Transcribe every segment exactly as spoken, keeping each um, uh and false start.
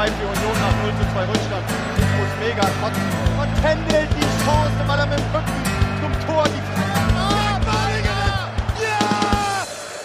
zwei für Union nach null zu zwei Rückstand. Ich muss mega kotzen. Und Kendall die Chance, weil er mit dem Rücken zum Tor die Freiheit. Ah, Balinger! Ja!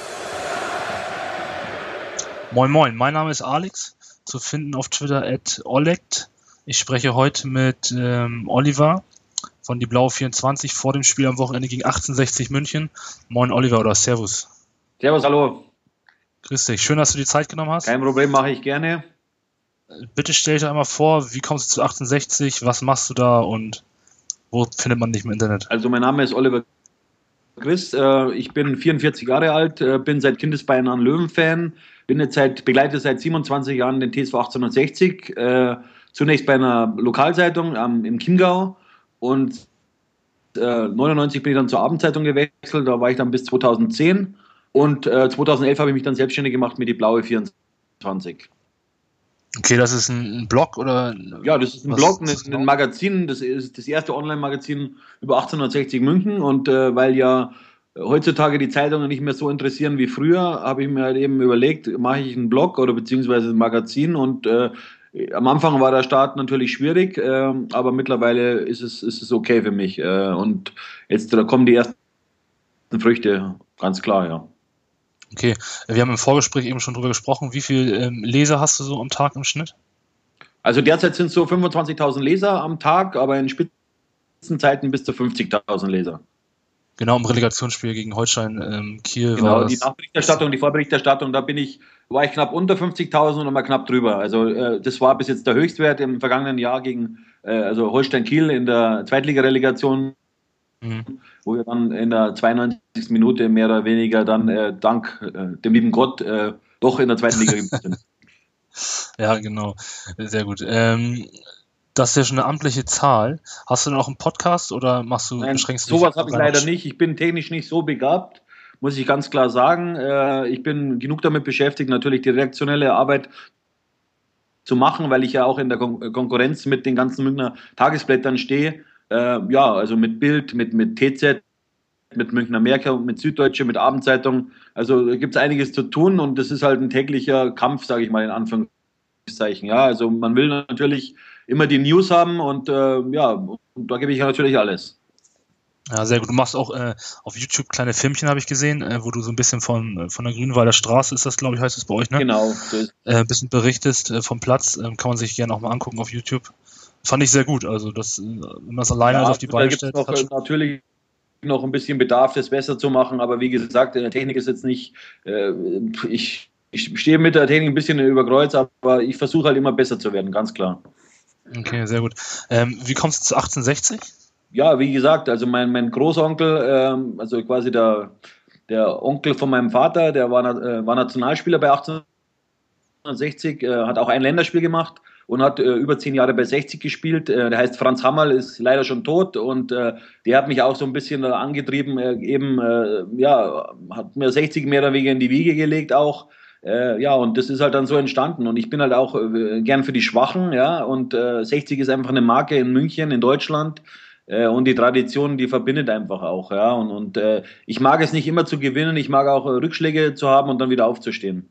Moin Moin, mein Name ist Alex, zu finden auf Twitter at olekt. Ich spreche heute mit ähm, Oliver von die Blaue vierundzwanzig vor dem Spiel am Wochenende gegen achtzehnhundertsechzig München. Moin Oliver oder Servus. Servus, hallo. Grüß dich, schön, dass du die Zeit genommen hast. Kein Problem, mache ich gerne. Bitte stell dich einmal vor, wie kommst du zu achtzehnhundertsechzig, was machst du da und wo findet man dich im Internet? Also mein Name ist Oliver Christ, äh, ich bin vierundvierzig Jahre alt, äh, bin seit Kindesbeinen an Löwen-Fan, bin jetzt seit, begleite seit siebenundzwanzig Jahren den T S V achtzehnhundertsechzig, äh, zunächst bei einer Lokalzeitung ähm, im Chiemgau und äh, neunundneunzig bin ich dann zur Abendzeitung gewechselt, da war ich dann bis zweitausendzehn und äh, zweitausendelf habe ich mich dann selbstständig gemacht mit die Blaue vierundzwanzig. Okay, das ist ein Blog oder? Ja, das ist ein was Blog, ist das ein, ein Magazin, das ist das erste Online-Magazin über achtzehnhundertsechzig München und äh, weil ja heutzutage die Zeitungen nicht mehr so interessieren wie früher, habe ich mir halt eben überlegt, mache ich einen Blog oder beziehungsweise ein Magazin und äh, am Anfang war der Start natürlich schwierig, äh, aber mittlerweile ist es, ist es okay für mich äh, und jetzt da kommen die ersten Früchte, ganz klar, ja. Okay, wir haben im Vorgespräch eben schon drüber gesprochen. Wie viele ähm, Leser hast du so am Tag im Schnitt? Also derzeit sind es so fünfundzwanzigtausend Leser am Tag, aber in Spitzenzeiten bis zu fünfzigtausend Leser. Genau, im Relegationsspiel gegen Holstein ähm, Kiel genau, war die das Nachberichterstattung, die Vorberichterstattung, da bin ich, war ich knapp unter fünfzigtausend und mal knapp drüber. Also äh, das war bis jetzt der Höchstwert im vergangenen Jahr gegen äh, also Holstein Kiel in der Zweitligarelegation. Mhm. Wo wir dann in der zweiundneunzigsten Minute mehr oder weniger dann äh, dank äh, dem lieben Gott äh, doch in der zweiten Liga sind. Ja, genau. Sehr gut. Ähm, das ist ja schon eine amtliche Zahl. Hast du denn auch einen Podcast oder machst du, Nein, beschränkst du dich? Sowas habe ich leider nicht. Ich bin technisch nicht so begabt, muss ich ganz klar sagen. Äh, ich bin genug damit beschäftigt, natürlich die redaktionelle Arbeit zu machen, weil ich ja auch in der Kon- Konkurrenz mit den ganzen Münchner Tagesblättern stehe. Äh, ja, also mit Bild, mit, mit T Z, mit Münchner Merkur, mit Süddeutsche, mit Abendzeitung. Also gibt es einiges zu tun und das ist halt ein täglicher Kampf, sage ich mal in Anführungszeichen. Ja, also man will natürlich immer die News haben und äh, ja, und da gebe ich ja natürlich alles. Ja, sehr gut. Du machst auch äh, auf YouTube kleine Filmchen, habe ich gesehen, äh, wo du so ein bisschen von, von der Grünwalder Straße, ist das, glaube ich, heißt es bei euch, ne? Genau. So ist äh, ein bisschen berichtest äh, vom Platz, äh, kann man sich gerne auch mal angucken auf YouTube. Fand ich sehr gut. Also, das, wenn man das alleine ja, also auf die Beine stellt. Noch, natürlich noch ein bisschen Bedarf, das besser zu machen, aber wie gesagt, in der Technik ist jetzt nicht, äh, ich, ich stehe mit der Technik ein bisschen über Kreuz, aber ich versuche halt immer besser zu werden, ganz klar. Okay, sehr gut. Ähm, wie kommst du zu achtzehnhundertsechzig? Ja, wie gesagt, also mein, mein Großonkel, ähm, also quasi der, der Onkel von meinem Vater, der war, äh, war Nationalspieler bei achtzehnhundertsechzig, äh, hat auch ein Länderspiel gemacht und hat äh, über zehn Jahre bei sechzig gespielt. Äh, der heißt Franz Hammerl, ist leider schon tot und äh, der hat mich auch so ein bisschen äh, angetrieben, äh, eben, äh, ja, hat mir sechzig mehr oder weniger in die Wiege gelegt auch. Äh, ja, und das ist halt dann so entstanden und ich bin halt auch äh, gern für die Schwachen, ja, und äh, sechzig ist einfach eine Marke in München, in Deutschland. Und die Tradition, die verbindet einfach auch, ja. Und, und äh, ich mag es nicht immer zu gewinnen, ich mag auch äh, Rückschläge zu haben und dann wieder aufzustehen.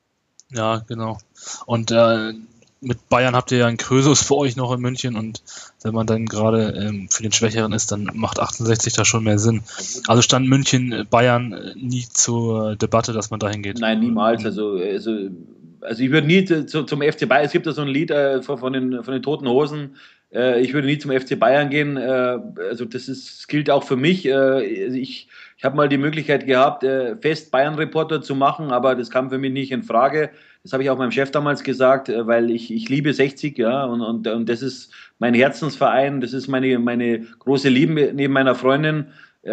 Ja, genau. Und äh, mit Bayern habt ihr ja einen Krösus für euch noch in München und wenn man dann gerade ähm, für den Schwächeren ist, dann macht achtzehnhundertsechzig da schon mehr Sinn. Also stand München, Bayern nie zur Debatte, dass man dahin geht? Nein, niemals. Also, also, also ich würde nie zu, zu, zum F C Bayern, es gibt da so ein Lied äh, von, von, den, von den Toten Hosen, ich würde nie zum F C Bayern gehen, also das ist, das gilt auch für mich. Ich, ich habe mal die Möglichkeit gehabt, fest Bayern-Reporter zu machen, aber das kam für mich nicht in Frage. Das habe ich auch meinem Chef damals gesagt, weil ich, ich liebe sechzig, ja, und, und, und das ist mein Herzensverein, das ist meine, meine große Liebe neben meiner Freundin.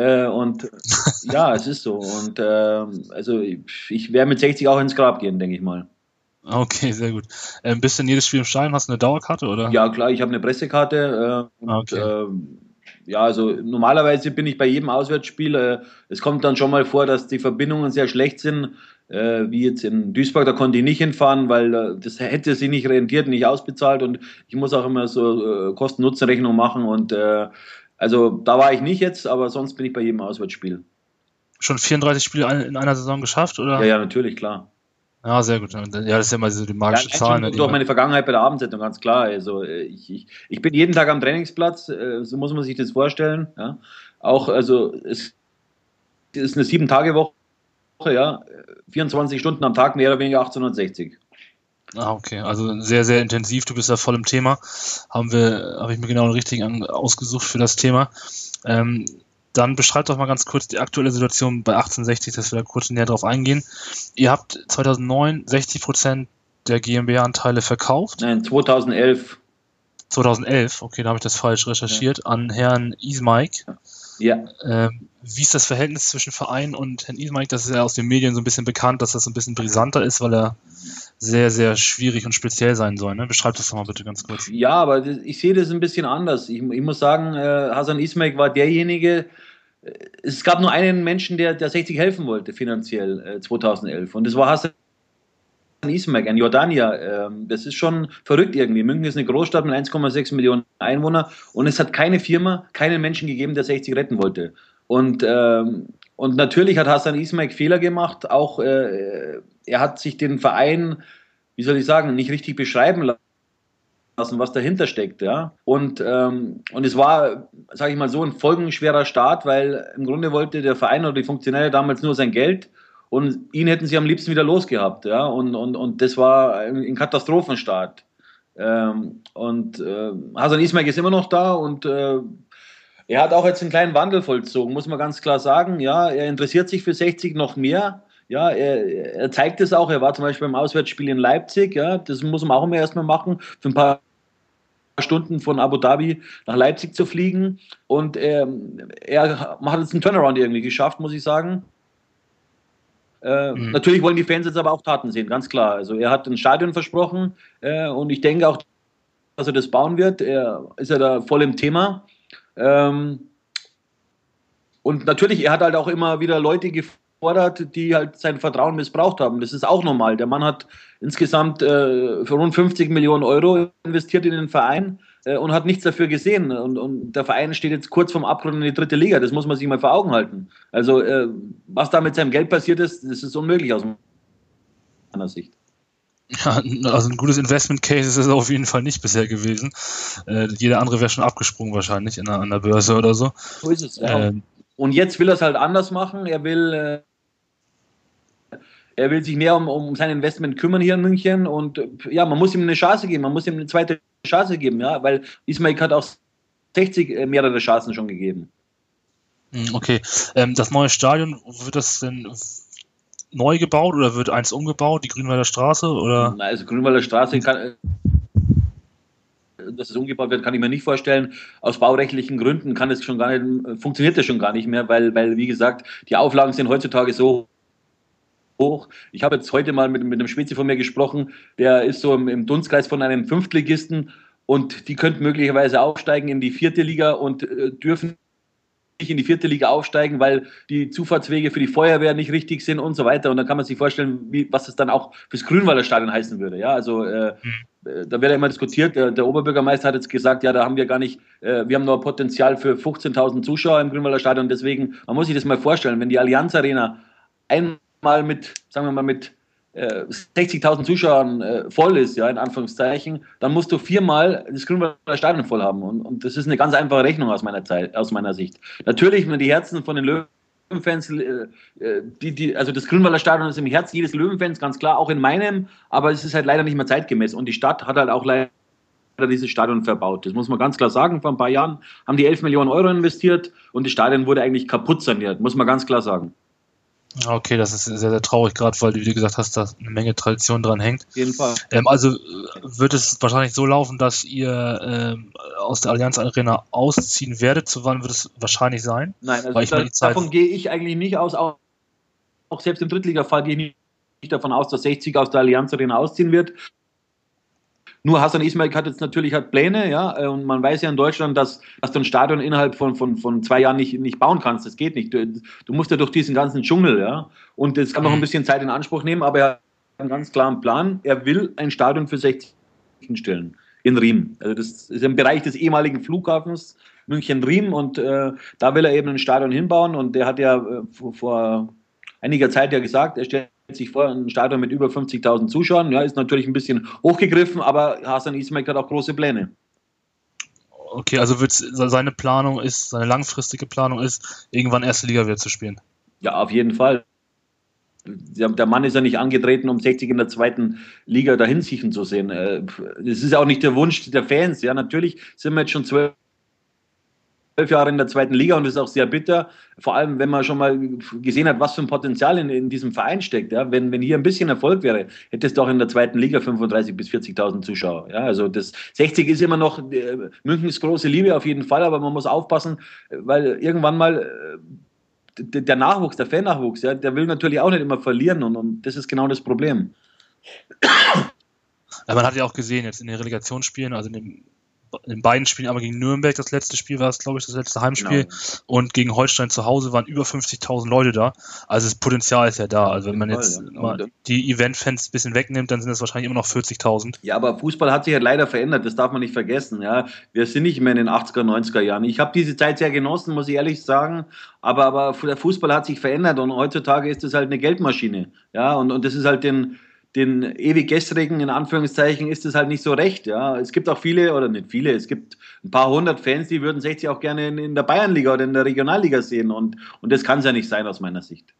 Und ja, es ist so. Und also ich, ich werde mit sechzig auch ins Grab gehen, denke ich mal. Okay, sehr gut. Ähm, bist du in jedes Spiel im Stadion? Hast du eine Dauerkarte, oder? Ja, klar, ich habe eine Pressekarte. Äh, und, okay. äh, ja, also normalerweise bin ich bei jedem Auswärtsspiel. Äh, es kommt dann schon mal vor, dass die Verbindungen sehr schlecht sind. Äh, wie jetzt in Duisburg, da konnte ich nicht hinfahren, weil äh, das hätte sich nicht rentiert, nicht ausbezahlt. Und ich muss auch immer so äh, Kosten-Nutzen-Rechnung machen. Und äh, also da war ich nicht jetzt, aber sonst bin ich bei jedem Auswärtsspiel. Schon vierunddreißig Spiele in einer Saison geschafft, oder? Ja, ja, natürlich, klar. Ja, sehr gut. Ja, das ist ja mal so die magische Ja, Zahl. Ne, durch meine Vergangenheit bei der Abendsendung, ganz klar. Also ich, ich, ich bin jeden Tag am Trainingsplatz, so muss man sich das vorstellen. Ja. Auch, also es ist eine Sieben-Tage-Woche, ja, vierundzwanzig Stunden am Tag, mehr oder weniger achtzehnhundertsechzig. Ah, okay, also sehr, sehr intensiv. Du bist ja voll im Thema. Haben wir, habe ich mir genau den richtigen an, ausgesucht für das Thema. Ähm, dann beschreib doch mal ganz kurz die aktuelle Situation bei achtzehnhundertsechzig, dass wir da kurz näher drauf eingehen. Ihr habt zweitausendneun sechzig Prozent der GmbH-Anteile verkauft. Nein, zweitausendelf. zweitausendelf, okay, da habe ich das falsch recherchiert, ja. An Herrn Ismaik. Ja. Ähm, wie ist das Verhältnis zwischen Verein und Herrn Ismaik? Das ist ja aus den Medien so ein bisschen bekannt, dass das so ein bisschen brisanter ist, weil er sehr, sehr schwierig und speziell sein soll. Ne? Beschreib das doch mal bitte ganz kurz. Ja, aber das, ich sehe das ein bisschen anders. Ich, ich muss sagen, äh, Hasan Ismaik war derjenige, äh, es gab nur einen Menschen, der, der sechzig helfen wollte, finanziell, äh, zweitausendelf. Und das war Hasan Ismaik, ein Jordanier. Ähm, das ist schon verrückt irgendwie. München ist eine Großstadt mit eins Komma sechs Millionen Einwohnern und es hat keine Firma, keinen Menschen gegeben, der sechzig retten wollte. Und, ähm, und natürlich hat Hasan Ismaik Fehler gemacht. Auch äh, er hat sich den Verein, wie soll ich sagen, nicht richtig beschreiben lassen, was dahinter steckt. Ja? Und, ähm, und es war, sage ich mal so, ein folgenschwerer Start, weil im Grunde wollte der Verein oder die Funktionäre damals nur sein Geld. Und ihn hätten sie am liebsten wieder losgehabt. Ja? Und, und, und das war ein Katastrophenstart. Ähm, und äh, Hasan Ismaik ist immer noch da und äh, er hat auch jetzt einen kleinen Wandel vollzogen, muss man ganz klar sagen. Ja, er interessiert sich für sechzig noch mehr. Ja, er, er zeigt es auch. Er war zum Beispiel beim Auswärtsspiel in Leipzig. Ja, das muss man auch immer erstmal machen, für ein paar Stunden von Abu Dhabi nach Leipzig zu fliegen. Und er, er hat jetzt einen Turnaround irgendwie geschafft, muss ich sagen. Äh, mhm. Natürlich wollen die Fans jetzt aber auch Taten sehen, ganz klar. Also er hat ein Stadion versprochen äh, und ich denke auch, dass er das bauen wird. Er ist ja da voll im Thema. Ähm, und natürlich, er hat halt auch immer wieder Leute gefordert, die halt sein Vertrauen missbraucht haben. Das ist auch normal. Der Mann hat insgesamt äh, für rund fünfzig Millionen Euro investiert in den Verein äh, und hat nichts dafür gesehen. Und, und der Verein steht jetzt kurz vorm Abgrund in die dritte Liga. Das muss man sich mal vor Augen halten. Also äh, was da mit seinem Geld passiert ist, das ist unmöglich aus meiner Sicht. Ja, also ein gutes Investment-Case ist es auf jeden Fall nicht bisher gewesen. Äh, jeder andere wäre schon abgesprungen wahrscheinlich in der, an der Börse oder so. So ist es, ja. Ähm, Und jetzt will er es halt anders machen. Er will, äh, er will sich mehr um, um sein Investment kümmern hier in München. Und äh, ja, man muss ihm eine Chance geben. Man muss ihm eine zweite Chance geben, ja, weil Ismaik hat auch sechzig äh, mehrere Chancen schon gegeben. Okay. Ähm, das neue Stadion, wird das denn neu gebaut oder wird eins umgebaut, die Grünwalder Straße? Oder? Na, also Grünwalder Straße kann, dass es umgebaut wird, kann ich mir nicht vorstellen. Aus baurechtlichen Gründen kann es schon gar nicht, funktioniert das schon gar nicht mehr, weil, weil wie gesagt, die Auflagen sind heutzutage so hoch. Ich habe jetzt heute mal mit, mit einem Spezi von mir gesprochen, der ist so im, im Dunstkreis von einem Fünftligisten und die könnten möglicherweise aufsteigen in die vierte Liga und äh, dürfen nicht in die vierte Liga aufsteigen, weil die Zufahrtswege für die Feuerwehr nicht richtig sind und so weiter. Und dann kann man sich vorstellen, wie, was es dann auch fürs Grünwalder Stadion heißen würde. Ja, also äh, mhm. da wird ja immer diskutiert. Der, der Oberbürgermeister hat jetzt gesagt, ja, da haben wir gar nicht, äh, wir haben nur Potenzial für fünfzehntausend Zuschauer im Grünwalder Stadion. Deswegen, man muss sich das mal vorstellen, wenn die Allianz Arena einmal mit, sagen wir mal, mit äh, sechzigtausend Zuschauern äh, voll ist, ja, in Anführungszeichen, dann musst du viermal das Grünwalder Stadion voll haben. Und, und das ist eine ganz einfache Rechnung aus meiner Zeit, aus meiner Sicht. Natürlich, wenn die Herzen von den Löwenfans, äh, die, die, also das Grünwalder Stadion ist im Herz jedes Löwenfans, ganz klar, auch in meinem, aber es ist halt leider nicht mehr zeitgemäß. Und die Stadt hat halt auch leider dieses Stadion verbaut. Das muss man ganz klar sagen. Vor ein paar Jahren haben die elf Millionen Euro investiert und das Stadion wurde eigentlich kaputt saniert, muss man ganz klar sagen. Okay, das ist sehr, sehr traurig, gerade weil du, wie du gesagt hast, da eine Menge Tradition dran hängt. Auf jeden Fall. Ähm, also wird es wahrscheinlich so laufen, dass ihr ähm, aus der Allianz Arena ausziehen werdet. Zu wann wird es wahrscheinlich sein? Nein, also weil ich da, die Zeit davon gehe ich eigentlich nicht aus. Auch, auch selbst im Drittligafall gehe ich nicht, nicht davon aus, dass sechzig aus der Allianz Arena ausziehen wird. Nur Hasan Ismaik hat jetzt natürlich hat Pläne, ja, und man weiß ja in Deutschland, dass, dass du ein Stadion innerhalb von, von, von zwei Jahren nicht, nicht bauen kannst. Das geht nicht. Du, du musst ja durch diesen ganzen Dschungel, ja. Und das kann noch ein bisschen Zeit in Anspruch nehmen, aber er hat einen ganz klaren Plan. Er will ein Stadion für sechzig hinstellen in Riem. Also das ist im Bereich des ehemaligen Flughafens München-Riem und äh, da will er eben ein Stadion hinbauen und der hat ja äh, vor, vor einiger Zeit ja gesagt, er stellt sich vor, ein Stadion mit über fünfzigtausend Zuschauern, ja, ist natürlich ein bisschen hochgegriffen, aber Hasan Ismail hat auch große Pläne. Okay, also wird's, seine Planung ist, seine langfristige Planung ist, irgendwann erste Liga wieder zu spielen. Ja, auf jeden Fall. Der Mann ist ja nicht angetreten, um sechzig in der zweiten Liga dahin sichern zu sehen. Das ist auch nicht der Wunsch der Fans. Ja, natürlich sind wir jetzt schon zwölf Jahre in der zweiten Liga und das ist auch sehr bitter. Vor allem, wenn man schon mal gesehen hat, was für ein Potenzial in, in diesem Verein steckt. Ja, wenn, wenn hier ein bisschen Erfolg wäre, hätte es doch in der zweiten Liga fünfunddreißigtausend bis vierzigtausend Zuschauer. Ja, also das sechzig ist immer noch äh, Münchens große Liebe auf jeden Fall, aber man muss aufpassen, weil irgendwann mal äh, der Nachwuchs, der Fan-Nachwuchs, ja, der will natürlich auch nicht immer verlieren und, und das ist genau das Problem. Ja, man hat ja auch gesehen, jetzt in den Relegationsspielen, also in, dem, in beiden Spielen, aber gegen Nürnberg, das letzte Spiel war es, glaube ich, das letzte Heimspiel, genau. Und gegen Holstein zu Hause waren über fünfzigtausend Leute da. Also das Potenzial ist ja da. Also wenn man jetzt ja. mal die Event-Fans ein bisschen wegnimmt, dann sind es wahrscheinlich immer noch vierzigtausend. Ja, aber Fußball hat sich halt leider verändert, das darf man nicht vergessen. Ja, wir sind nicht mehr in den achtziger, neunziger Jahren. Ich habe diese Zeit sehr genossen, muss ich ehrlich sagen, aber, aber der Fußball hat sich verändert und heutzutage ist das halt eine Geldmaschine. Ja, und, und das ist halt den den ewig gestrigen, in Anführungszeichen, ist es halt nicht so recht. Ja. Es gibt auch viele, oder nicht viele, es gibt ein paar hundert Fans, die würden sechzig auch gerne in, in der Bayernliga oder in der Regionalliga sehen und, und das kann es ja nicht sein aus meiner Sicht.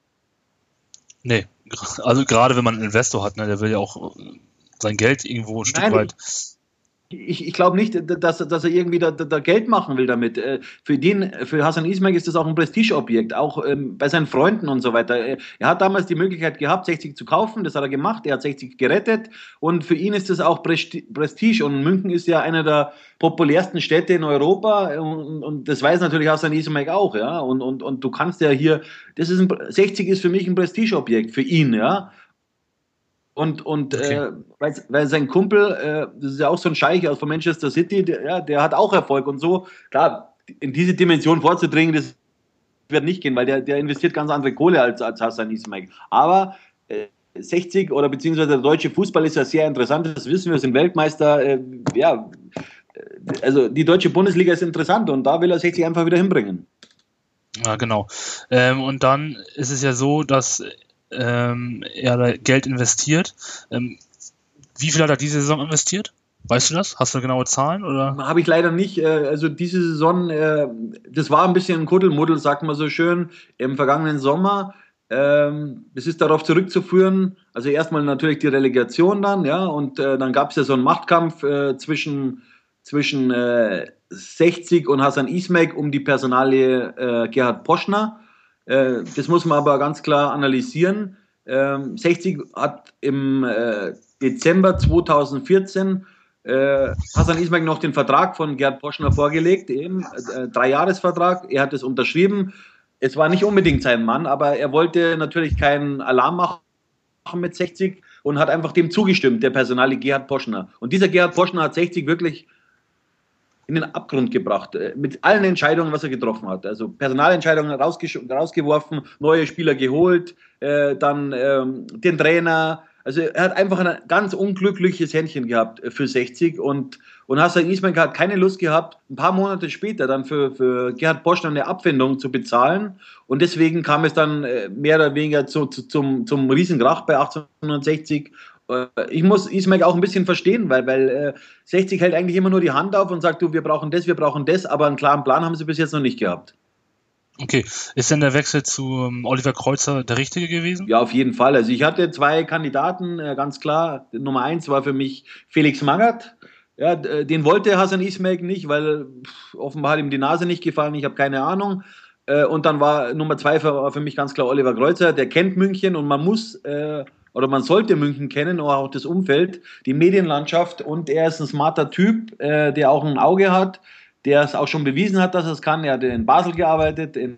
Nee, also gerade wenn man einen Investor hat, ne, der will ja auch sein Geld irgendwo ein Stück Nein, weit... Ich, ich glaube nicht, dass, dass er irgendwie da, da Geld machen will damit. Für den, für Hasan Ismail ist das auch ein Prestigeobjekt, auch ähm, bei seinen Freunden und so weiter. Er hat damals die Möglichkeit gehabt, sechzig zu kaufen, das hat er gemacht, er hat sechzig gerettet und für ihn ist das auch Prestige und München ist ja einer der populärsten Städte in Europa und, und das weiß natürlich Hasan Ismail auch, ja, und, und, und du kannst ja hier, das ist ein, sechzig ist für mich ein Prestigeobjekt, für ihn, ja. Und, und okay. äh, weil, weil sein Kumpel, äh, das ist ja auch so ein Scheich aus von Manchester City, der, ja, der hat auch Erfolg und so. Klar, in diese Dimension vorzudringen, das wird nicht gehen, weil der, der investiert ganz andere Kohle als, als Hasan Ismail. Aber äh, sechzig oder beziehungsweise der deutsche Fußball ist ja sehr interessant, das wissen wir, sind Weltmeister. Äh, ja, also die deutsche Bundesliga ist interessant und da will er sechzig einfach wieder hinbringen. Ja, genau. Ähm, und dann ist es ja so, dass Ähm, er da Geld investiert. Ähm, wie viel hat er diese Saison investiert? Weißt du das? Hast du genaue Zahlen? Oder? Habe ich leider nicht. Also diese Saison, das war ein bisschen ein Kuddelmuddel, sagt man so schön, im vergangenen Sommer. Es ist darauf zurückzuführen, also erstmal natürlich die Relegation dann, ja, und dann gab es ja so einen Machtkampf zwischen, zwischen sechzig und Hasan Ismail um die Personalie Gerhard Poschner. Das muss man aber ganz klar analysieren. sechzig hat im Dezember zweitausendvierzehn Hasan Ismail noch den Vertrag von Gerhard Poschner vorgelegt, eben Dreijahresvertrag. Er hat es unterschrieben. Es war nicht unbedingt sein Mann, aber er wollte natürlich keinen Alarm machen mit sechzig und hat einfach dem zugestimmt, der Personalie Gerhard Poschner. Und dieser Gerhard Poschner hat sechzig wirklich in den Abgrund gebracht, mit allen Entscheidungen, was er getroffen hat. Also Personalentscheidungen rausge- rausgeworfen, neue Spieler geholt, äh, dann ähm, den Trainer. Also er hat einfach ein ganz unglückliches Händchen gehabt für sechzig und, und Hasan Ismail hat keine Lust gehabt, ein paar Monate später dann für, für Gerhard Poschner eine Abfindung zu bezahlen und deswegen kam es dann mehr oder weniger zu, zu, zum, zum Riesenkrach bei achtzehnhundertsechzig. Ich muss Ismail auch ein bisschen verstehen, weil, weil äh, sechzig hält eigentlich immer nur die Hand auf und sagt, du, wir brauchen das, wir brauchen das, aber einen klaren Plan haben sie bis jetzt noch nicht gehabt. Okay, ist denn der Wechsel zu ähm, Oliver Kreuzer der richtige gewesen? Ja, auf jeden Fall. Also ich hatte zwei Kandidaten, äh, ganz klar. Nummer eins war für mich Felix Magath. Ja, den wollte Hasan Ismail nicht, weil pff, offenbar hat ihm die Nase nicht gefallen, ich habe keine Ahnung. Äh, und dann war Nummer zwei für, für mich ganz klar Oliver Kreuzer, der kennt München und man muss... Äh, oder man sollte München kennen, oder auch das Umfeld, die Medienlandschaft und er ist ein smarter Typ, äh, der auch ein Auge hat, der es auch schon bewiesen hat, dass er es kann. Er hat in Basel gearbeitet, in,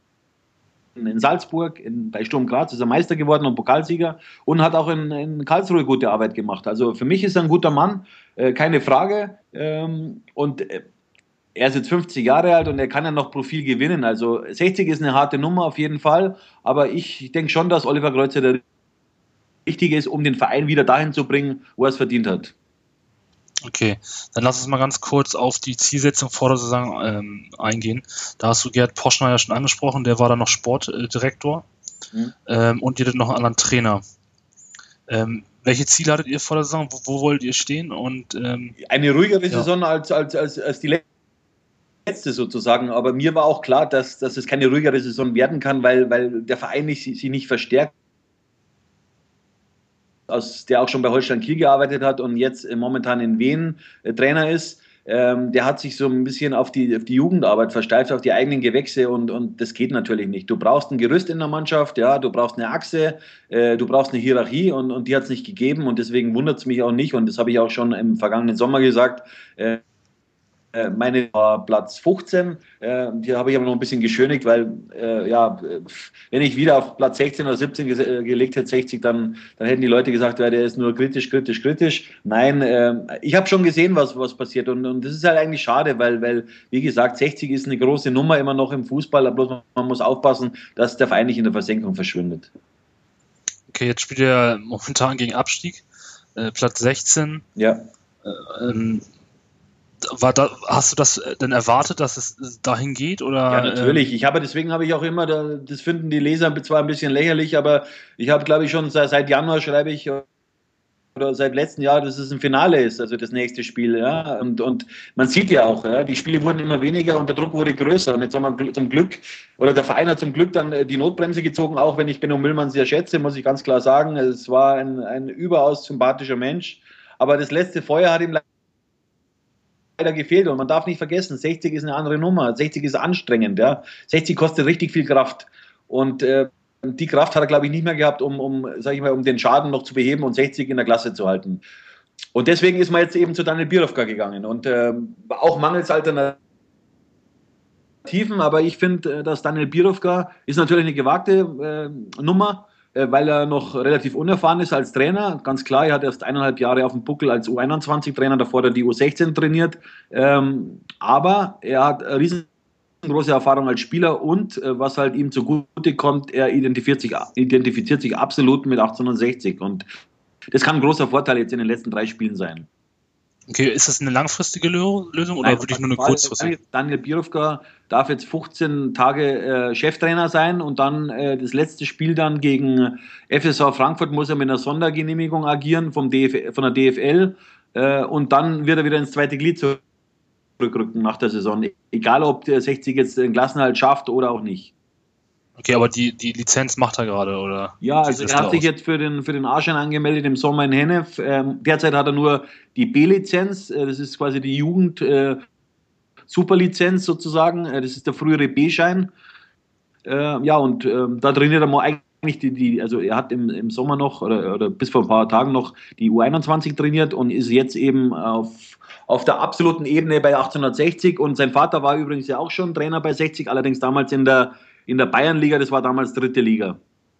in Salzburg, in, bei Sturm Graz ist er Meister geworden und Pokalsieger und hat auch in, in Karlsruhe gute Arbeit gemacht. Also für mich ist er ein guter Mann, äh, keine Frage. Ähm, und äh, er ist jetzt fünfzig Jahre alt und er kann ja noch Profil gewinnen. Also sechzig ist eine harte Nummer auf jeden Fall, aber ich denke schon, dass Oliver Kreuzer der wichtig ist, um den Verein wieder dahin zu bringen, wo er es verdient hat. Okay, dann lass uns mal ganz kurz auf die Zielsetzung vor der Saison ähm, eingehen. Da hast du Gerhard Poschner ja schon angesprochen, der war dann noch Sportdirektor mhm. ähm, und ihr hattet noch einen anderen Trainer. Ähm, welche Ziele hattet ihr vor der Saison? Wo, wo wollt ihr stehen? Und ähm, eine ruhigere ja. Saison als, als, als, als die letzte sozusagen, aber mir war auch klar, dass, dass es keine ruhigere Saison werden kann, weil, weil der Verein nicht, sich nicht verstärkt, aus, der auch schon bei Holstein Kiel gearbeitet hat und jetzt momentan in Wien äh, Trainer ist. Ähm, der hat sich so ein bisschen auf die, auf die Jugendarbeit versteift, auf die eigenen Gewächse und, und das geht natürlich nicht. Du brauchst ein Gerüst in der Mannschaft, ja, du brauchst eine Achse, äh, du brauchst eine Hierarchie und, und die hat es nicht gegeben und deswegen wundert es mich auch nicht und das habe ich auch schon im vergangenen Sommer gesagt. Äh, Meine war Platz fünfzehn, äh, die habe ich aber noch ein bisschen geschönigt, weil äh, ja, wenn ich wieder auf Platz sechzehn oder siebzehn ge- gelegt hätte, sechzig, dann, dann hätten die Leute gesagt, ja, der ist nur kritisch, kritisch, kritisch. Nein, äh, ich habe schon gesehen, was, was passiert und, und das ist halt eigentlich schade, weil, weil, wie gesagt, sechzig ist eine große Nummer immer noch im Fußball, aber bloß man muss aufpassen, dass der Verein nicht in der Versenkung verschwindet. Okay, jetzt spielt er momentan gegen Abstieg, äh, Platz sechzehn. Ja. Äh, ähm, War da, hast du das denn erwartet, dass es dahin geht? Oder, ja, natürlich. Ich habe, deswegen habe ich auch immer, das finden die Leser zwar ein bisschen lächerlich, aber ich habe, glaube ich, schon seit, seit Januar schreibe ich, oder seit letztem Jahr, dass es ein Finale ist, also das nächste Spiel. Ja? Und, und man sieht ja auch, ja, die Spiele wurden immer weniger und der Druck wurde größer. Und jetzt haben wir zum Glück, oder der Verein hat zum Glück dann die Notbremse gezogen, auch wenn ich Benno Müllmann sehr schätze, muss ich ganz klar sagen. Es war ein, ein überaus sympathischer Mensch, aber das letzte Feuer hat ihm leider gefehlt und man darf nicht vergessen, sechzig ist eine andere Nummer, sechzig ist anstrengend, ja. sechzig kostet richtig viel Kraft und äh, die Kraft hat er, glaube ich, nicht mehr gehabt, um, um, sag ich mal, um den Schaden noch zu beheben und sechzig in der Klasse zu halten. Und deswegen ist man jetzt eben zu Daniel Birovka gegangen und äh, auch mangels Alternativen, aber ich finde, dass Daniel Birovka ist natürlich eine gewagte äh, Nummer, weil er noch relativ unerfahren ist als Trainer. Ganz klar, er hat erst eineinhalb Jahre auf dem Buckel als U einundzwanzig Trainer, davor hat er die U sechzehn trainiert. Ähm, aber er hat eine riesengroße Erfahrung als Spieler und äh, was halt ihm zugute kommt, er identifiziert sich, identifiziert sich absolut mit achtzehnhundertsechzig. Und das kann ein großer Vorteil jetzt in den letzten drei Spielen sein. Okay, ist das eine langfristige Lösung oder Nein, wirklich nur eine kurzfristige? Daniel Birovka darf jetzt fünfzehn Tage äh, Cheftrainer sein und dann äh, das letzte Spiel dann gegen F S V Frankfurt muss er mit einer Sondergenehmigung agieren vom D F, von der D F L äh, und dann wird er wieder ins zweite Glied zurückrücken nach der Saison. Egal, ob der sechzig jetzt den Klassenerhalt schafft oder auch nicht. Okay, aber die, die Lizenz macht er gerade, oder? Ja, also er hat sich jetzt für den, für den A-Schein angemeldet im Sommer in Hennef. Ähm, derzeit hat er nur die B-Lizenz, äh, das ist quasi die Jugend äh, Superlizenz sozusagen, äh, das ist der frühere B-Schein. Äh, ja, und äh, da trainiert er mal eigentlich die, die also er hat im, im Sommer noch, oder, oder bis vor ein paar Tagen noch die U einundzwanzig trainiert und ist jetzt eben auf, auf der absoluten Ebene bei achtzehnhundertsechzig und sein Vater war übrigens ja auch schon Trainer bei sechzig, allerdings damals in der in der Bayernliga, das war damals dritte Liga.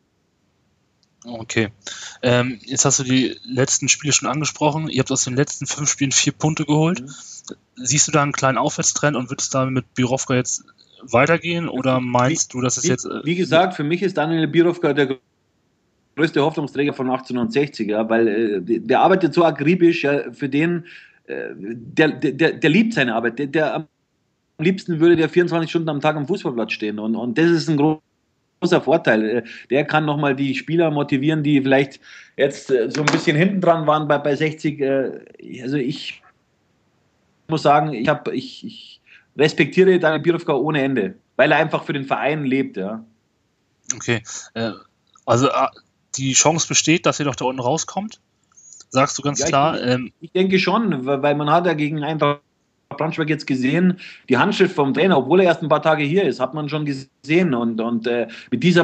Okay. Ähm, jetzt hast du die letzten Spiele schon angesprochen. Ihr habt aus den letzten fünf Spielen vier Punkte geholt. Mhm. Siehst du da einen kleinen Aufwärtstrend und wird es da mit Birovka jetzt weitergehen oder meinst wie, du, dass es wie, jetzt... Äh, wie gesagt, für mich ist Daniel Birovka der größte Hoffnungsträger von achtzehnhundertsechzig, ja, weil äh, der arbeitet so akribisch, ja, für den, äh, der, der, der liebt seine Arbeit, der, der am liebsten würde der vierundzwanzig Stunden am Tag am Fußballplatz stehen und, und das ist ein großer Vorteil. Der kann nochmal die Spieler motivieren, die vielleicht jetzt so ein bisschen hinten dran waren bei, bei sechzig. Also ich muss sagen, ich, hab, ich, ich respektiere Daniel Birovka ohne Ende, weil er einfach für den Verein lebt. Ja. Okay, also die Chance besteht, dass ihr doch da unten rauskommt? Sagst du ganz ja, klar? Ich, ähm, ich denke schon, weil man hat ja gegen Eintracht Braunschweig jetzt gesehen, die Handschrift vom Trainer, obwohl er erst ein paar Tage hier ist, hat man schon gesehen und, und äh, mit dieser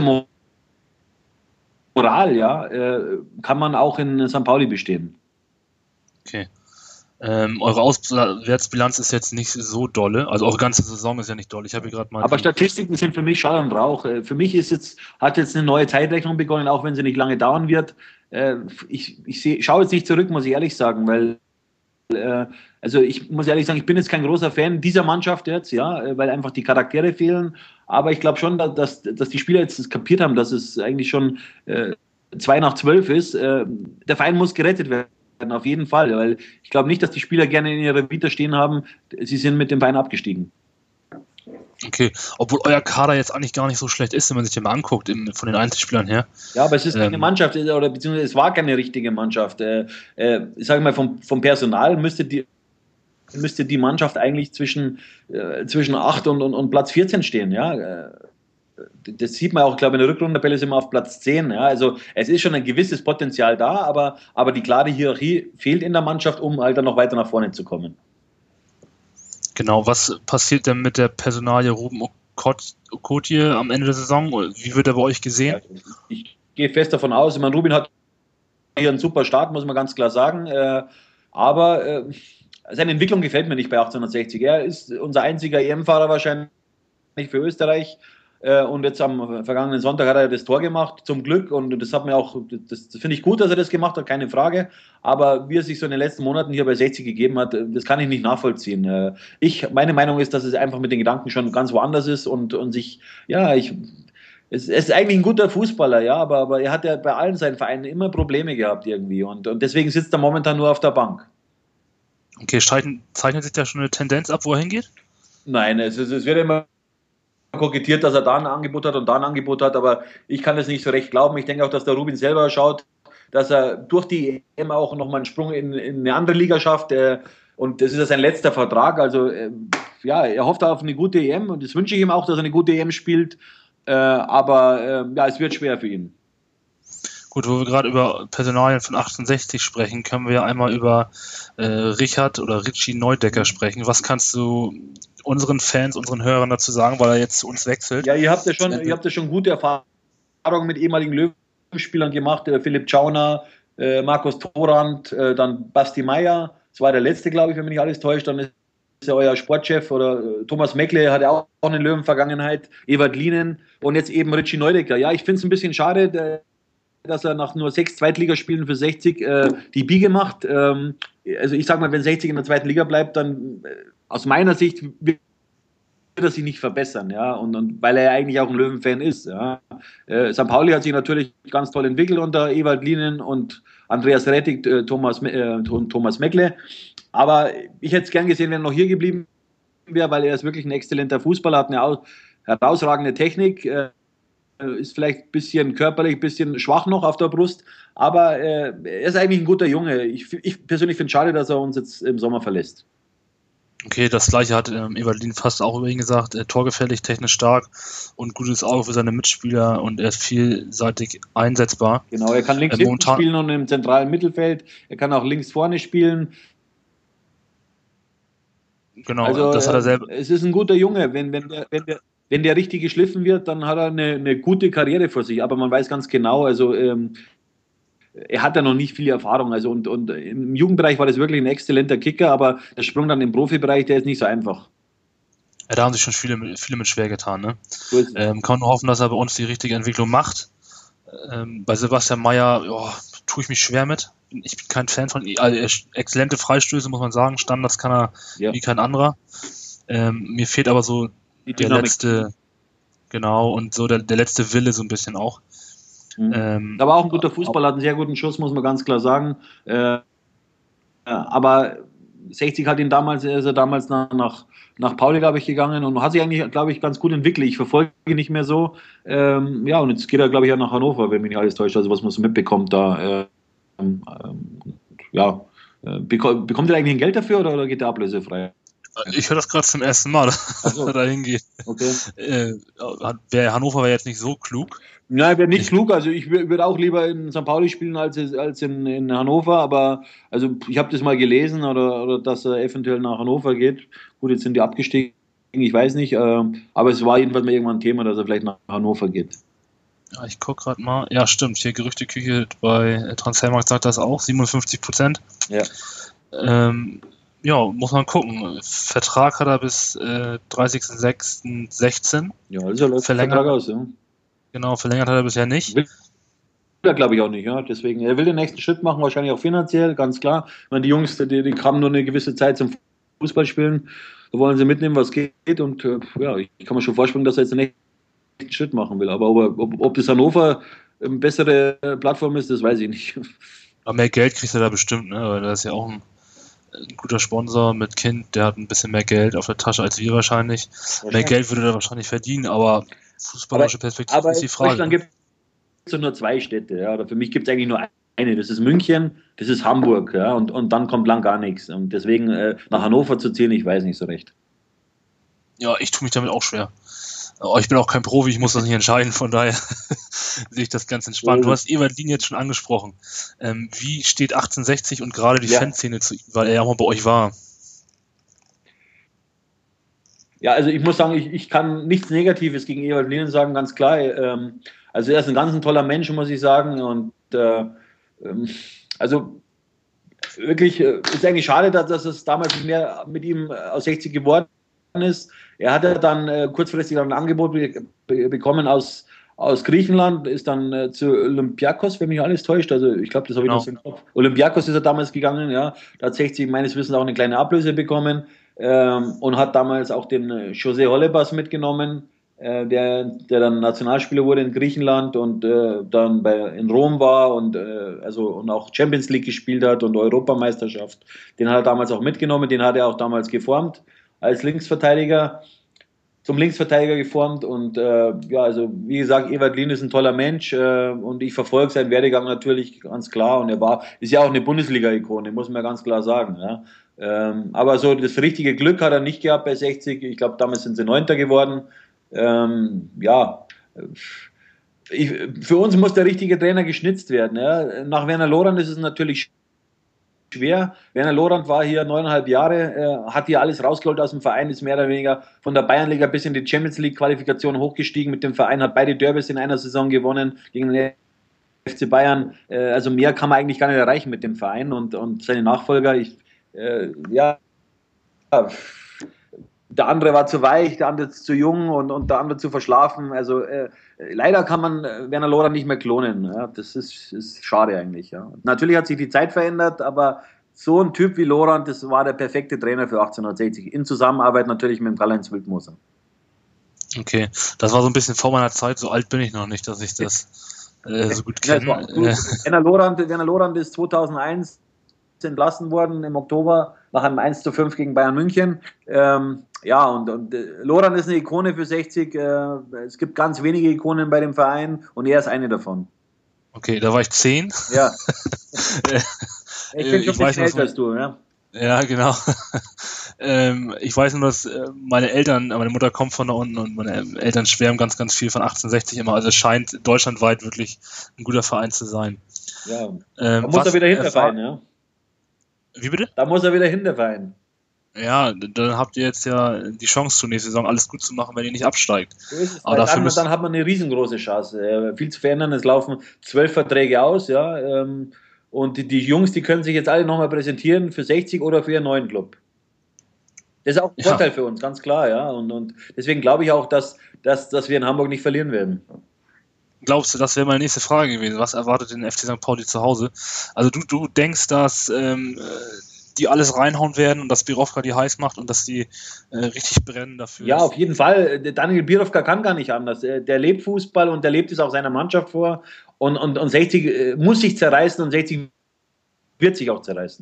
Moral, ja, äh, kann man auch in Sankt Pauli bestehen. Okay. Ähm, eure Auswärtsbilanz ist jetzt nicht so dolle, also eure ganze Saison ist ja nicht doll. Ich habe gerade mal. Aber Statistiken sind für mich Schall und Rauch. Für mich ist jetzt, hat jetzt eine neue Zeitrechnung begonnen, auch wenn sie nicht lange dauern wird. Äh, ich ich seh, schaue jetzt nicht zurück, muss ich ehrlich sagen, weil also ich muss ehrlich sagen, ich bin jetzt kein großer Fan dieser Mannschaft jetzt, ja, weil einfach die Charaktere fehlen, aber ich glaube schon, dass, dass die Spieler jetzt kapiert haben, dass es eigentlich schon äh, zwei nach zwölf ist. Äh, der Verein muss gerettet werden, auf jeden Fall, weil ich glaube nicht, dass die Spieler gerne in ihrer Vita stehen haben, sie sind mit dem Verein abgestiegen. Okay, obwohl euer Kader jetzt eigentlich gar nicht so schlecht ist, wenn man sich den mal anguckt, im, von den Einzelspielern her. Ja, aber es ist keine Ähm, Mannschaft, oder beziehungsweise es war keine richtige Mannschaft. Äh, äh, ich sage mal, vom, vom Personal müsste die, müsste die Mannschaft eigentlich zwischen, äh, zwischen acht und, und, und Platz vierzehn stehen. Ja? Äh, das sieht man auch, glaube ich, in der Rückrundentabelle sind wir auf Platz zehn. Ja? Also es ist schon ein gewisses Potenzial da, aber, aber die klare Hierarchie fehlt in der Mannschaft, um halt dann noch weiter nach vorne zu kommen. Genau, was passiert denn mit der Personalie Ruben Okotje am Ende der Saison? Wie wird er bei euch gesehen? Ja, ich gehe fest davon aus, ich meine, Ruben hat hier einen super Start, muss man ganz klar sagen, äh, aber äh, seine Entwicklung gefällt mir nicht bei achtzehnhundertsechzig. Er ist unser einziger E M-Fahrer wahrscheinlich für Österreich. Und jetzt am vergangenen Sonntag hat er das Tor gemacht, zum Glück. Und das hat mir auch, das, das finde ich gut, dass er das gemacht hat, keine Frage. Aber wie er sich so in den letzten Monaten hier bei sechzig gegeben hat, das kann ich nicht nachvollziehen. Ich, meine Meinung ist, dass es einfach mit den Gedanken schon ganz woanders ist und, und sich, ja, ich, es, es ist eigentlich ein guter Fußballer, ja, aber, aber er hat ja bei allen seinen Vereinen immer Probleme gehabt irgendwie. Und, und deswegen sitzt er momentan nur auf der Bank. Okay, zeichnet sich da schon eine Tendenz ab, wo er hingeht? Nein, es, es wird immer kokettiert, dass er da ein Angebot hat und da ein Angebot hat, aber ich kann es nicht so recht glauben. Ich denke auch, dass der Rubin selber schaut, dass er durch die E M auch nochmal einen Sprung in, in eine andere Liga schafft, äh, und das ist ja sein letzter Vertrag, also äh, ja, er hofft auf eine gute E M und das wünsche ich ihm auch, dass er eine gute E M spielt, äh, aber äh, ja, es wird schwer für ihn. Gut, wo wir gerade über Personalien von achtundsechzig sprechen, können wir ja einmal über äh, Richard oder Richie Neudecker sprechen. Was kannst du unseren Fans, unseren Hörern dazu sagen, weil er jetzt zu uns wechselt? Ja, ihr habt ja schon, ihr habt ja schon gute Erfahrungen mit ehemaligen Löwenspielern gemacht, äh, Philipp Tschauner, äh, Markus Thorand, äh, dann Basti Meier, das war der letzte, glaube ich, wenn mich nicht alles täuscht, dann ist ja euer Sportchef, oder äh, Thomas Meckle hat ja auch, auch eine Löwenvergangenheit, Ewald Lienen und jetzt eben Richie Neudecker. Ja, ich finde es ein bisschen schade, der, dass er nach nur sechs Zweitligaspielen für sechzig äh, die Biege macht. Ähm, also ich sage mal, wenn sechzig in der zweiten Liga bleibt, dann äh, aus meiner Sicht wird er sich nicht verbessern, ja, und, und weil er ja eigentlich auch ein Löwen-Fan ist. Ja. Äh, Sankt Pauli hat sich natürlich ganz toll entwickelt unter Ewald Lienen und Andreas Rettig, äh, Thomas, äh, Thomas Meckle. Aber ich hätte es gern gesehen, wenn er noch hier geblieben wäre, weil er ist wirklich ein exzellenter Fußballer, hat eine herausragende Technik, äh, ist vielleicht ein bisschen körperlich, ein bisschen schwach noch auf der Brust, aber äh, er ist eigentlich ein guter Junge. Ich, ich persönlich finde es schade, dass er uns jetzt im Sommer verlässt. Okay, das gleiche hat ähm, Evalin fast auch über ihn gesagt, äh, torgefährlich, technisch stark und gutes Auge für seine Mitspieler und er ist vielseitig einsetzbar. Genau, er kann links äh, hinten spielen und im zentralen Mittelfeld, er kann auch links vorne spielen. Genau, also, das hat er selber. Es ist ein guter Junge, wenn, wenn, der, wenn, der, wenn der richtig geschliffen wird, dann hat er eine, eine gute Karriere vor sich, aber man weiß ganz genau, also ähm, er hat ja noch nicht viel Erfahrung, also und, und im Jugendbereich war das wirklich ein exzellenter Kicker, aber der Sprung dann im Profibereich, der ist nicht so einfach. Ja, da haben sich schon viele, viele mit schwer getan, ne? So ähm, kann nur hoffen, dass er bei uns die richtige Entwicklung macht. Ähm, bei Sebastian Meyer, ja, tue ich mich schwer mit. Ich bin kein Fan von ihm. Also, exzellente Freistöße, muss man sagen. Standards kann er ja wie kein anderer. Ähm, mir fehlt aber so die der Dynamik. letzte, genau, und so der, der letzte Wille so ein bisschen auch. Mhm. Ähm, aber auch ein guter Fußballer, hat einen sehr guten Schuss, muss man ganz klar sagen. Äh, aber sechzig hat ihn damals, ist er damals nach, nach, nach Pauli, glaube ich, gegangen und hat sich eigentlich, glaube ich, ganz gut entwickelt. Ich verfolge ihn nicht mehr so. Ähm, ja, und jetzt geht er, glaube ich, auch nach Hannover, wenn mich nicht alles täuscht, also was man so mitbekommt da. Äh, ähm, ja, äh, bekommt, bekommt er eigentlich ein Geld dafür oder, oder geht er ablösefrei? Ich höre das gerade zum ersten Mal, dass so. er da hingeht. Okay. Äh, wär, Hannover wäre jetzt nicht so klug. Nein, wäre nicht ich, klug. Also ich würde auch lieber in Sankt Pauli spielen als, als in, in Hannover. Aber also ich habe das mal gelesen, oder, oder dass er eventuell nach Hannover geht. Gut, jetzt sind die abgestiegen, ich weiß nicht. Äh, aber es war jedenfalls mal irgendwann ein Thema, dass er vielleicht nach Hannover geht. Ja, ich gucke gerade mal. Ja, stimmt. Hier Gerüchteküche bei Transfermarkt sagt das auch. siebenundfünfzig Prozent. Ja. Ähm, Ja, muss man gucken. Vertrag hat er bis äh, dreißigsten sechsten sechzehn. Ja, also läuft verlängert, Vertrag aus, ja. Genau, verlängert hat er bisher nicht. Will er, glaube ich, auch nicht, ja. Deswegen, er will den nächsten Schritt machen, wahrscheinlich auch finanziell, ganz klar. Ich meine, die Jungs, die, die haben nur eine gewisse Zeit zum Fußballspielen. Da wollen sie mitnehmen, was geht. Und äh, ja, ich kann mir schon vorstellen, dass er jetzt den nächsten Schritt machen will. Aber ob, ob, ob das Hannover eine bessere Plattform ist, das weiß ich nicht. Aber mehr Geld kriegt er da bestimmt, ne? Weil das ist ja auch ein ein guter Sponsor mit Kind, der hat ein bisschen mehr Geld auf der Tasche als wir wahrscheinlich. Mehr Geld würde er wahrscheinlich verdienen, aber fußballerische Perspektive aber ist die Frage. Deutschland gibt es nur zwei Städte, ja, oder für mich gibt es eigentlich nur eine, das ist München, das ist Hamburg, ja, und, und dann kommt lang gar nichts. Und deswegen äh, nach Hannover zu ziehen, ich weiß nicht so recht. Ja, ich tue mich damit auch schwer. Aber ich bin auch kein Profi, ich muss das nicht entscheiden, von daher sehe ich das ganz entspannt. Du hast Evalin jetzt schon angesprochen. Ähm, wie steht achtzehnhundertsechzig und gerade die ja. Fanszene zu ihm, weil er ja auch mal bei euch war? Ja, also ich muss sagen, ich, ich kann nichts Negatives gegen Ewald Lien sagen, ganz klar. Ähm, also er ist ein ganz ein toller Mensch, muss ich sagen. Und äh, ähm, also wirklich äh, ist eigentlich schade, dass, dass es damals nicht mehr mit ihm aus sechzig geworden ist. Er hatte dann äh, kurzfristig ein Angebot be be bekommen aus, aus Griechenland, ist dann äh, zu Olympiakos, wenn mich alles täuscht. Also ich glaube, das habe ich genau. noch so im Kopf. Olympiakos ist er damals gegangen, ja. Da hat sechzig meines Wissens auch eine kleine Ablöse bekommen ähm, und hat damals auch den äh, José Holebas mitgenommen, äh, der, der dann Nationalspieler wurde in Griechenland und äh, dann bei, in Rom war und, äh, also, und auch Champions League gespielt hat und Europameisterschaft. Den hat er damals auch mitgenommen, den hat er auch damals geformt als Linksverteidiger, zum Linksverteidiger geformt und äh, ja, also wie gesagt, Ewald Lien ist ein toller Mensch äh, und ich verfolge seinen Werdegang natürlich ganz klar und er war, ist ja auch eine Bundesliga-Ikone, muss man ganz klar sagen. Ja. Ähm, aber so das richtige Glück hat er nicht gehabt bei sechzig, ich glaube damals sind sie Neunter geworden. Ähm, ja, ich, für uns muss der richtige Trainer geschnitzt werden. Ja. Nach Werner Lorand ist es natürlich schwer. Werner Lorand war hier neuneinhalb Jahre, äh, hat hier alles rausgeholt aus dem Verein, ist mehr oder weniger von der Bayernliga bis in die Champions League Qualifikation hochgestiegen mit dem Verein, hat beide Derbys in einer Saison gewonnen gegen den F C Bayern. Äh, also mehr kann man eigentlich gar nicht erreichen mit dem Verein und, und seine Nachfolger. Ich, äh, ja, der andere war zu weich, der andere zu jung und, und der andere zu verschlafen. Also äh, leider kann man Werner Lorand nicht mehr klonen. Ja, das ist, ist schade eigentlich. Ja. Natürlich hat sich die Zeit verändert, aber so ein Typ wie Lorand, das war der perfekte Trainer für achtzehnhundertsechzig. In Zusammenarbeit natürlich mit dem Karl-Heinz Wildmoser. Okay, das war so ein bisschen vor meiner Zeit. So alt bin ich noch nicht, dass ich das äh, so gut kenne. Ja, Werner Lorand, Werner Lorand ist zweitausendeins entlassen worden im Oktober nach einem eins zu fünf gegen Bayern München. Ähm, ja, und, und äh, Lorand ist eine Ikone für sechzig. Äh, es gibt ganz wenige Ikonen bei dem Verein und er ist eine davon. Okay, da war ich zehn. Ja. ich bin schon ein bisschen älter als du, ja. Ja, genau. ähm, ich weiß nur, dass äh, meine Eltern, meine Mutter kommt von da unten und meine Eltern schwärmen ganz, ganz viel von achtzehnhundertsechzig immer. Also es scheint deutschlandweit wirklich ein guter Verein zu sein. Ja, ähm, da muss er wieder hinterfallen, ja. Wie bitte? Da muss er wieder hinterfallen. Ja, dann habt ihr jetzt ja die Chance zur nächsten Saison alles gut zu machen, wenn ihr nicht absteigt. So ist es. Aber dafür dann, dann hat man eine riesengroße Chance. Äh, viel zu verändern, es laufen zwölf Verträge aus, ja. Ähm, und die, die Jungs, die können sich jetzt alle nochmal präsentieren für sechzig oder für ihren neuen Club. Das ist auch ein Vorteil ja. für uns, ganz klar, ja. Und, und deswegen glaube ich auch, dass, dass, dass wir in Hamburg nicht verlieren werden. Glaubst du, das wäre meine nächste Frage gewesen. Was erwartet den F C Sankt Pauli zu Hause? Also du, du denkst, dass ähm, die alles reinhauen werden und dass Birovka die heiß macht und dass die äh, richtig brennen dafür? Ja, auf jeden Fall. Daniel Birovka kann gar nicht anders. Der lebt Fußball und der lebt es auch seiner Mannschaft vor. Und, und, und sechzig muss sich zerreißen und sechzig wird sich auch zerreißen.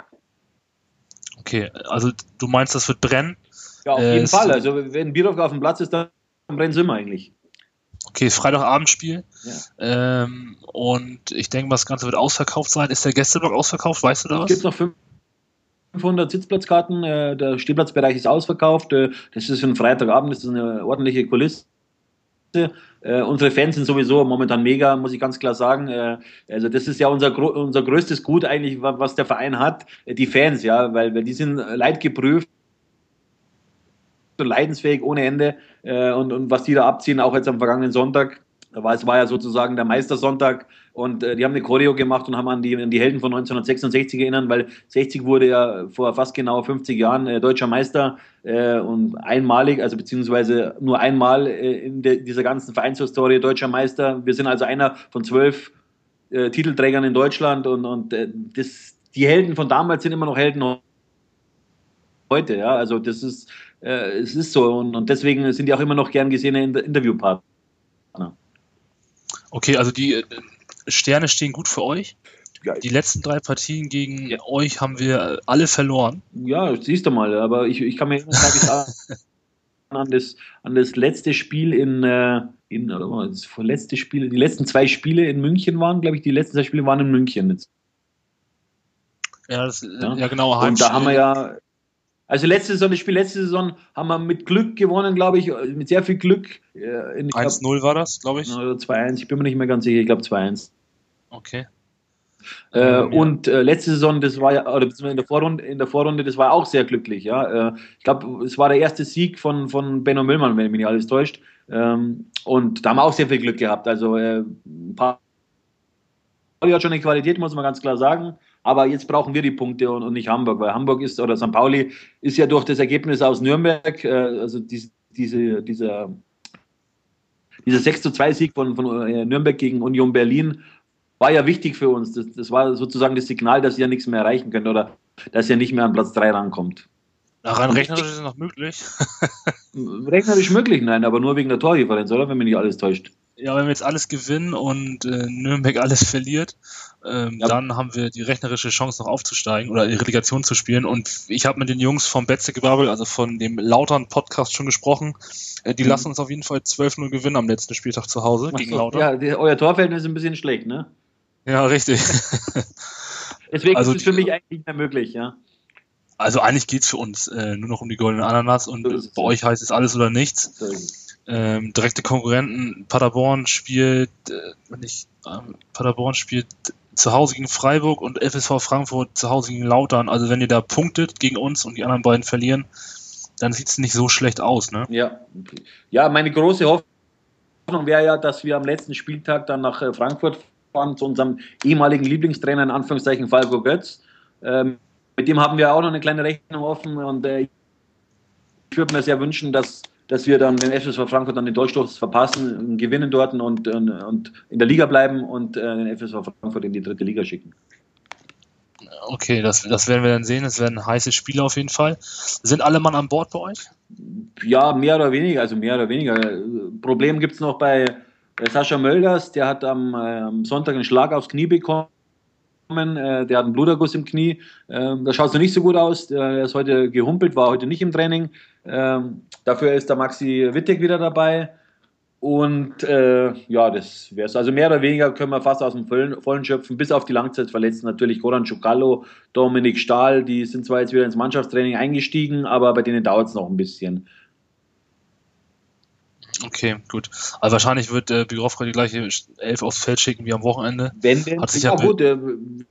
Okay, also du meinst, das wird brennen? Ja, auf jeden äh, Fall. Also wenn Birovka auf dem Platz ist, dann brennen sie immer eigentlich. Okay, Freitagabendspiel. Ja. Ähm, und ich denke, das Ganze wird ausverkauft sein. Ist der Gästeblock ausverkauft? Weißt du da was? Es gibt noch fünfhundert Sitzplatzkarten. Der Stehplatzbereich ist ausverkauft. Das ist für einen Freitagabend, das ist eine ordentliche Kulisse. Unsere Fans sind sowieso momentan mega, muss ich ganz klar sagen. Also das ist ja unser, unser größtes Gut eigentlich, was der Verein hat. Die Fans, ja, weil, weil die sind leidgeprüft. Leidensfähig ohne Ende äh, und, und was die da abziehen, auch jetzt am vergangenen Sonntag, war, es war ja sozusagen der Meistersonntag und äh, die haben eine Choreo gemacht und haben an die, an die Helden von neunzehnhundertsechsundsechzig erinnert, weil sechzig wurde ja vor fast genau fünfzig Jahren äh, deutscher Meister äh, und einmalig, also beziehungsweise nur einmal äh, in de, dieser ganzen Vereinshistorie deutscher Meister. Wir sind also einer von zwölf äh, Titelträgern in Deutschland und, und äh, das, die Helden von damals sind immer noch Helden heute, ja, also das ist äh, es ist so und, und deswegen sind die auch immer noch gern gesehene Inter- Interviewpartner. Okay, also die äh, Sterne stehen gut für euch? die letzten drei Partien gegen ja. euch haben wir alle verloren. Ja, siehst du mal, aber ich, ich kann mir erinnern, an das, an das letzte Spiel in, in oder das vorletzte Spiel, die letzten zwei Spiele in München waren, glaube ich, die letzten zwei Spiele waren in München jetzt. Ja, das, ja. ja genau. Und da haben wir ja, also letzte Saison, das Spiel letzte Saison haben wir mit Glück gewonnen, glaube ich, mit sehr viel Glück. eins null war das, glaube ich. Oder zwei eins, ich bin mir nicht mehr ganz sicher, ich glaube zwei eins. Okay. Äh, ja. Und äh, letzte Saison, das war ja, oder in der Vorrunde, in der Vorrunde, das war auch sehr glücklich, ja. Äh, ich glaube, es war der erste Sieg von, von Benno Müllmann, wenn mich nicht alles täuscht. Ähm, und da haben wir auch sehr viel Glück gehabt. Also äh, ein paar hat schon eine Qualität, muss man ganz klar sagen. Aber jetzt brauchen wir die Punkte und, und nicht Hamburg, weil Hamburg ist, oder Sankt Pauli ist ja durch das Ergebnis aus Nürnberg, äh, also diese, diese, dieser, dieser sechs zu zwei Sieg von, von äh, Nürnberg gegen Union Berlin war ja wichtig für uns. Das, das war sozusagen das Signal, dass ihr ja nichts mehr erreichen könnt oder dass ihr nicht mehr an Platz drei rankommt. Rein rechnerisch ist es noch möglich. Rechnerisch möglich, nein, aber nur wegen der Tordifferenz, oder? Wenn mich nicht alles täuscht. Ja, wenn wir jetzt alles gewinnen und äh, Nürnberg alles verliert, ähm, ja. dann haben wir die rechnerische Chance noch aufzusteigen oder die Relegation zu spielen. Und ich habe mit den Jungs vom Betze-Gebabbel, also von dem Lautern-Podcast schon gesprochen. Äh, die mhm. lassen uns auf jeden Fall zwölf null gewinnen am letzten Spieltag zu Hause Ach gegen so, Lautern. Ja, die, euer Torverhältnis ist ein bisschen schlecht, ne? Ja, richtig. Deswegen also, ist es für mich eigentlich nicht mehr möglich, ja. Also eigentlich geht es für uns äh, nur noch um die goldene Ananas und so bei euch heißt es alles oder nichts. So ähm, direkte Konkurrenten, Paderborn spielt, äh, wenn ich, äh, Paderborn spielt zu Hause gegen Freiburg und F S V Frankfurt zu Hause gegen Lautern. Also wenn ihr da punktet gegen uns und die anderen beiden verlieren, dann sieht es nicht so schlecht aus, ne? Ja, ja, meine große Hoffnung wäre ja, dass wir am letzten Spieltag dann nach äh, Frankfurt fahren zu unserem ehemaligen Lieblingstrainer, in Anführungszeichen Falco Götz. Ähm, mit dem haben wir auch noch eine kleine Rechnung offen und äh, ich würde mir sehr wünschen, dass, dass wir dann den F S V Frankfurt dann den Durchstoß verpassen, gewinnen dort und, und, und in der Liga bleiben und äh, den F S V Frankfurt in die dritte Liga schicken. Okay, das, das werden wir dann sehen. Es werden heiße Spiele auf jeden Fall. Sind alle Mann an Bord bei euch? Ja, mehr oder weniger. Also mehr oder weniger. Problem gibt es noch bei Sascha Mölders. Der hat am, äh, am Sonntag einen Schlag aufs Knie bekommen. Äh, der hat einen Bluterguss im Knie. Äh, da schaut es noch nicht so gut aus. Der ist heute gehumpelt, war heute nicht im Training. Äh, dafür ist der Maxi Wittek wieder dabei. Und äh, ja, das wäre es. Also mehr oder weniger können wir fast aus dem Vollen, Vollen schöpfen, bis auf die Langzeitverletzten. Natürlich Goran Tsoukallo, Dominik Stahl, die sind zwar jetzt wieder ins Mannschaftstraining eingestiegen, aber bei denen dauert es noch ein bisschen. Okay, gut. Also wahrscheinlich wird äh, Birovka die gleiche Elf aufs Feld schicken wie am Wochenende. Wenn denn, Hat sich ja, ja gut, äh,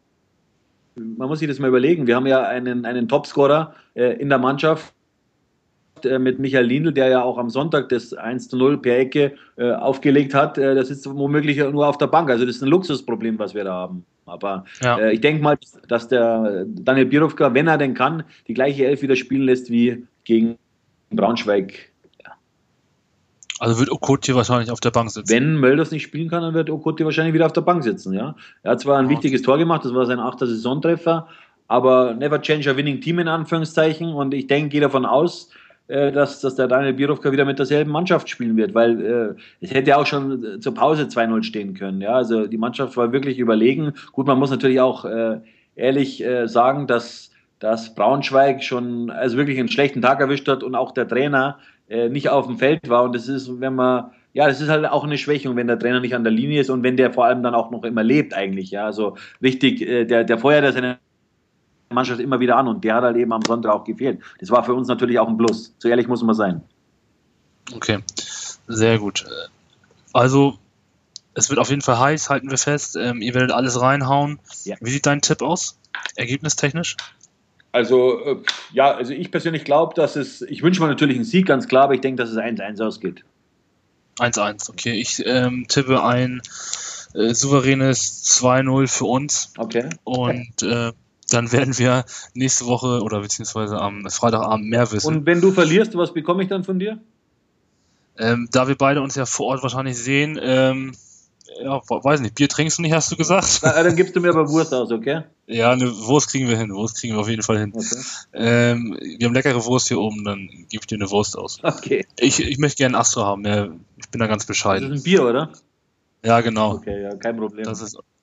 man muss sich das mal überlegen. Wir haben ja einen, einen Topscorer äh, in der Mannschaft, mit Michael Lindl, der ja auch am Sonntag das eins zu null per Ecke äh, aufgelegt hat, äh, das ist womöglich nur auf der Bank. Also das ist ein Luxusproblem, was wir da haben. Aber ja. äh, ich denke mal, dass der Daniel Birovka, wenn er denn kann, die gleiche Elf wieder spielen lässt wie gegen Braunschweig. Ja. Also wird Okotje wahrscheinlich auf der Bank sitzen? Wenn Mölders nicht spielen kann, dann wird Okotje wahrscheinlich wieder auf der Bank sitzen. Ja? Er hat zwar ein okay. wichtiges Tor gemacht, das war sein achter Saisontreffer, aber never change a winning team in Anführungszeichen, und ich denke, gehe davon aus, Dass, dass der Daniel Birovka wieder mit derselben Mannschaft spielen wird, weil äh, es hätte auch schon zur Pause zwei null stehen können. Ja? Also die Mannschaft war wirklich überlegen. Gut, man muss natürlich auch äh, ehrlich äh, sagen, dass, dass Braunschweig schon also wirklich einen schlechten Tag erwischt hat und auch der Trainer äh, nicht auf dem Feld war. Und das ist, wenn man, ja, das ist halt auch eine Schwächung, wenn der Trainer nicht an der Linie ist und wenn der vor allem dann auch noch immer lebt eigentlich. Ja? Also richtig, äh, der, der feuert ja seine Mannschaft immer wieder an und der hat halt eben am Sonntag auch gefehlt. Das war für uns natürlich auch ein Plus. So ehrlich muss man sein. Okay, sehr gut. Also, es wird auf jeden Fall heiß, halten wir fest. Ähm, ihr werdet alles reinhauen. Ja. Wie sieht dein Tipp aus, ergebnistechnisch? Also, äh, ja, also ich persönlich glaube, dass es, ich wünsche mir natürlich einen Sieg, ganz klar, aber ich denke, dass es eins eins ausgeht. eins eins, okay. Ich ähm, tippe ein äh, souveränes zwei null für uns. Okay. Und äh, dann werden wir nächste Woche oder beziehungsweise am Freitagabend mehr wissen. Und wenn du verlierst, was bekomme ich dann von dir? Ähm, da wir beide uns ja vor Ort wahrscheinlich sehen, ähm, ja, weiß nicht, Bier trinkst du nicht, hast du gesagt? Na, dann gibst du mir aber Wurst aus, okay? Ja, eine Wurst kriegen wir hin, Wurst kriegen wir auf jeden Fall hin. Okay. Ähm, wir haben leckere Wurst hier oben, dann gebe ich dir eine Wurst aus. Okay. Ich, ich möchte gerne Astro haben, ja, ich bin da ganz bescheiden. Das ist ein Bier, oder? Ja, genau. Okay, ja, kein Problem. Das ist,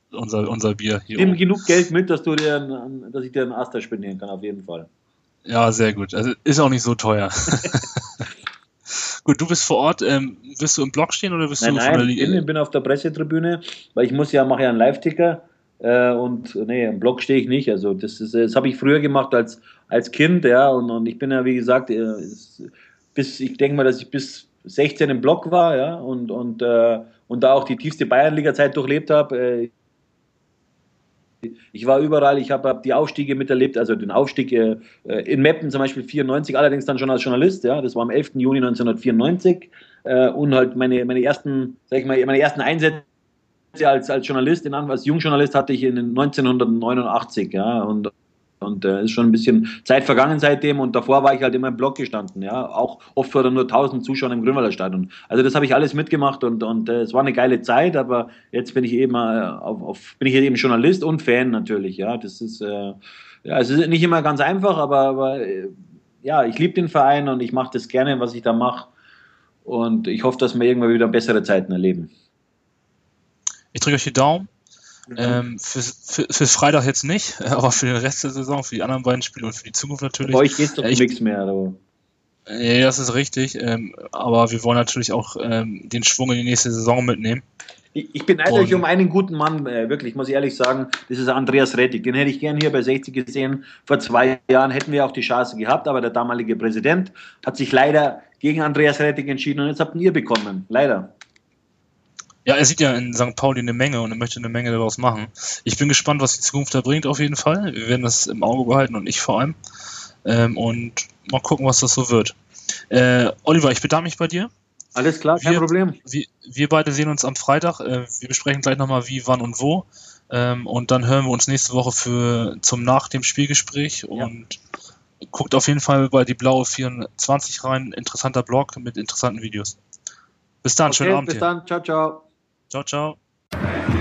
unser, unser Bier hier. Nimm oben. genug Geld mit, dass, du dir einen, dass ich dir einen Aster spendieren kann, auf jeden Fall. Ja, sehr gut. Also ist auch nicht so teuer. Gut, du bist vor Ort. Ähm, wirst du im Block stehen oder bist Nein, du nein, von der ich bin, ich bin auf der Pressetribüne, weil ich muss ja, mache ja einen Live-Ticker äh, und nee, im Block stehe ich nicht. Also das ist, das habe ich früher gemacht als, als Kind, ja, und, und ich bin ja, wie gesagt, äh, es- bis, ich denke mal, dass ich bis sechzehn im Block war, ja, und, und, äh, und da auch die tiefste Bayernliga-Zeit durchlebt habe. Äh, Ich war überall, ich habe hab die Aufstiege miterlebt, also den Aufstieg äh, in Meppen zum Beispiel vierundneunzig, allerdings dann schon als Journalist, ja, das war am elften Juni neunzehnhundertvierundneunzig äh, und halt meine, meine ersten, sag ich mal, meine ersten Einsätze als, als Journalist, in, als Jungjournalist hatte ich in neunzehnhundertneunundachtzig, ja, und und äh, ist schon ein bisschen Zeit vergangen seitdem und davor war ich halt immer im Block gestanden, ja, auch oft vor nur tausend Zuschauern im Grünwalder Stadion. Also das habe ich alles mitgemacht und, und äh, es war eine geile Zeit, aber jetzt bin ich eben äh, auf, auf, bin ich eben Journalist und Fan natürlich, ja, das ist, äh, ja, es ist nicht immer ganz einfach, aber, aber äh, ja, ich liebe den Verein und ich mache das gerne, was ich da mache und ich hoffe, dass wir irgendwann wieder bessere Zeiten erleben. Ich drücke euch die Daumen. Ähm, fürs, für, fürs Freitag jetzt nicht, aber für den Rest der Saison, für die anderen beiden Spiele und für die Zukunft natürlich. Bei euch geht es doch Äh, ich, nichts mehr. Aber. Ja, das ist richtig, ähm, aber wir wollen natürlich auch ähm, den Schwung in die nächste Saison mitnehmen. Ich, ich beneide euch um einen guten Mann, äh, wirklich, muss ich ehrlich sagen, das ist Andreas Rettig. Den hätte ich gern hier bei sechzig gesehen. Vor zwei Jahren hätten wir auch die Chance gehabt, aber der damalige Präsident hat sich leider gegen Andreas Rettig entschieden und jetzt habt ihr bekommen. Leider. Ja, er sieht ja in Sankt Pauli eine Menge und er möchte eine Menge daraus machen. Ich bin gespannt, was die Zukunft da bringt, auf jeden Fall. Wir werden das im Auge behalten und ich vor allem. Ähm, und mal gucken, was das so wird. Äh, Oliver, ich bedanke mich bei dir. Alles klar, kein wir, Problem. Wir, wir beide sehen uns am Freitag. Äh, wir besprechen gleich nochmal wie, wann und wo. Ähm, und dann hören wir uns nächste Woche für zum nach dem Spielgespräch. Ja. Und guckt auf jeden Fall bei die Blaue vierundzwanzig rein. Interessanter Blog mit interessanten Videos. Bis dann, okay, schönen Abend. Bis hier. dann, ciao, ciao. Ciao, ciao.